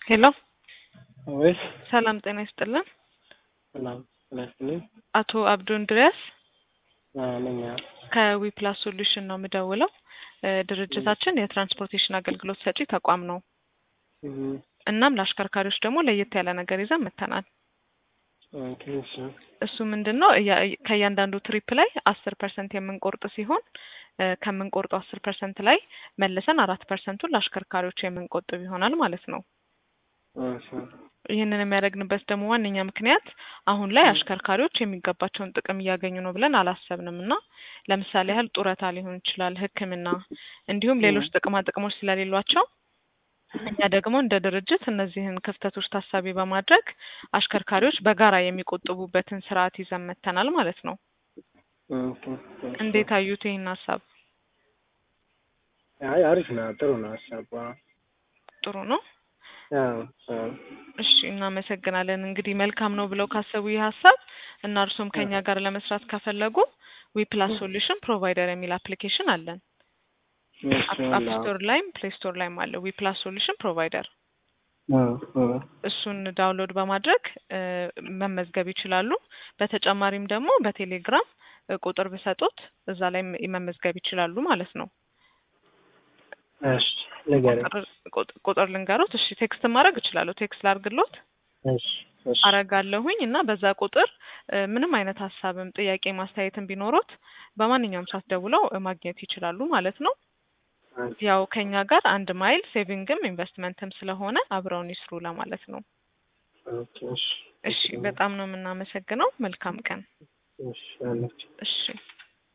ሄሎ ወይስ ሰላም ጤና ይስጥልን። ሰላም ስለዚህ አቶ አብዱ እንድሪያስ ነኛ ከዊፕላስ ሶሉሽን ነው የምደውለው። ድርጅታችን የትራንስፖርቴሽን አገልግሎት ሰጪ ተቋም ነው። እናም ለአሽከርካሪዎች ደግሞ ለየት ያለ ነገር ይዘን መተናል። እሱ ምንድነው ከእያንዳንዱ ትሪፕ ላይ 10% የምንቆርጥ ሲሆን ከምንቆርጠው 10% ላይ መልሰን 4%ን ለአሽከርካሪዎች የምንቆጥብ ይሆናል ማለት ነው። ይህንን የሚያደርግንበት ደግሞ ዋነኛ ምክንያት አሁን ላይ አሽከርካሪዎች የሚገባቸውን ጥቅም እያገኙ ነው ብለን አላሰብንምና ለምሳሌ ያህል ጡረታ ሊሆን ይችላል፣ ሕክምና እንዲሁም ሌሎች ጥቅሞች ስለሌሏቸው እኛ ደግሞ እንደ ድርጅት እነዚህን ክፍተቶች ታሳቢ በማድረግ አሽከርካሪዎች በጋራ የሚቆጥቡበትን ስርዓት ይዘን መተናል ማለት ነው። እንዴት አዩት ይሄን ሐሳብ? አይ አሪፍ ነው፣ ጥሩ ነው ሐሳቡ። ጥሩ ነው። እሺ እናመሰግናለን። እንግዲህ መልካም ነው ብለው ካሰቡ ይህ ሐሳብ እና እርሶም ከኛ ጋር ለመስራት ከፈለጉ ዊፕላስ ሶሉሽን ፕሮቫይደር የሚል አፕሊኬሽን አለን። አፕ ስቶር ላይም ፕሌይ ስቶር ላይም አለ ዊፕላስ ሶሉሽን ፕሮቫይደር። እሱን ዳውንሎድ በማድረግ መመዝገብ ይችላሉ። በተጨማሪም ደግሞ በቴሌግራም ቁጥር ብሰጡት እዛ ላይ መመዝገብ ይችላሉ ማለት ነው። እሺ ለጋራ ቁጥር ልንገሩት። እሺ ቴክስት ማድረግ እችላለሁ። ቴክስት ላድርግሎት? እሺ አረጋለሁኝ እና በዛ ቁጥር ምንም አይነት ሐሳብም ጥያቄ ማስተያየትም ቢኖሩት በማንኛውም ሰዓት ደውለው ማግኘት ይችላሉ ማለት ነው። ያው ከኛ ጋር አንድ ማይል ሴቪንግም ኢንቨስትመንትም ስለሆነ አብረውን ይስሩ ለማለት ነው። እሺ በጣም ነው የምናመሰግነው። መልካም ቀን። እሺ እሺ